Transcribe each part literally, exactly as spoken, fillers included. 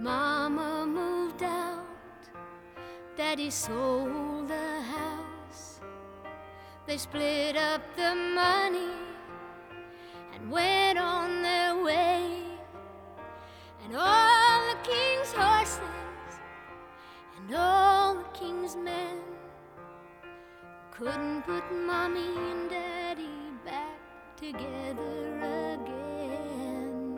Mama moved out, Daddy sold the house. They split up the money and went on their way. And all the king's horses and all the king's men couldn't put Mommy and Daddy back together again.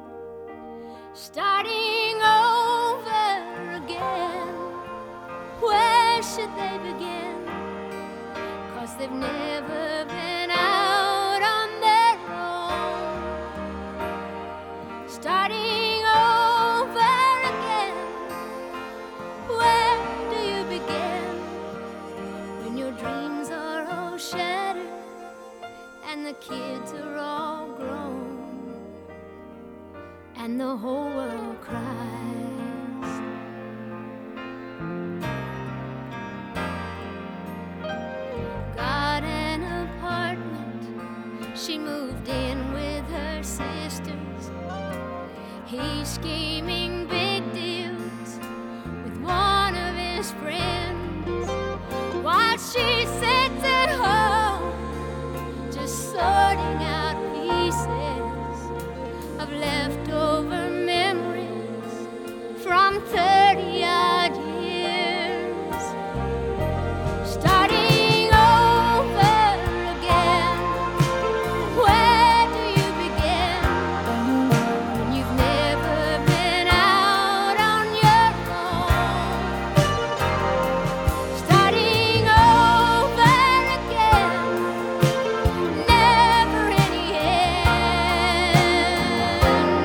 Starting over again, where should they begin? 'Cause they've never been out on their own. Starting over again, where do you begin? When your dreams are all shattered and the kids are all grown and the whole world cries. Got an apartment, she moved in with her sisters. He's scheming big deals with one of his friends, while she sits at home just sorting out pieces of leftover memories from thirty odd years. Starting over again, where do you begin? When you've never been out on your own. Starting over again, never any end.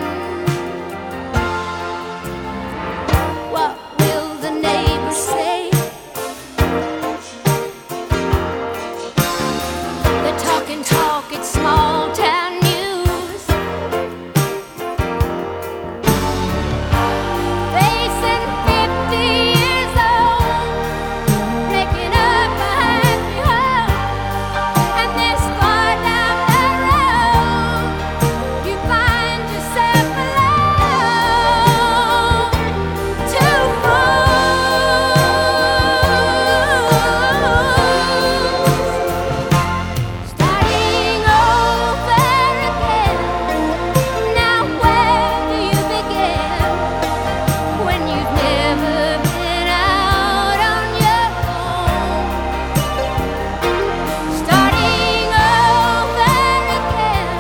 What will the neighbors say? They're talking talk, it's small town news. Facing fifty years old, breaking up a happy home. And this far down the road, you find yourself alone. Two fools starting over again. Now where do you begin? When you've never been out on your own. Starting over again,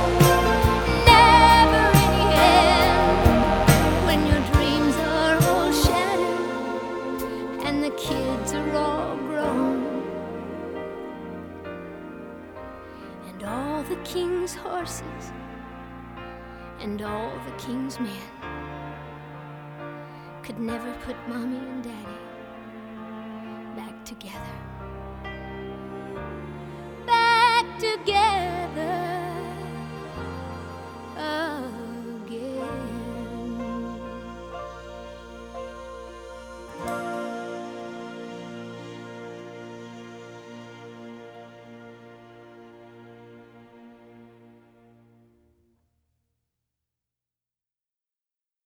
never any end. When your dreams are all shattered and the kids are all grown, and all the king's horses and all the king's men could never put Mommy and Daddy back together. Back together.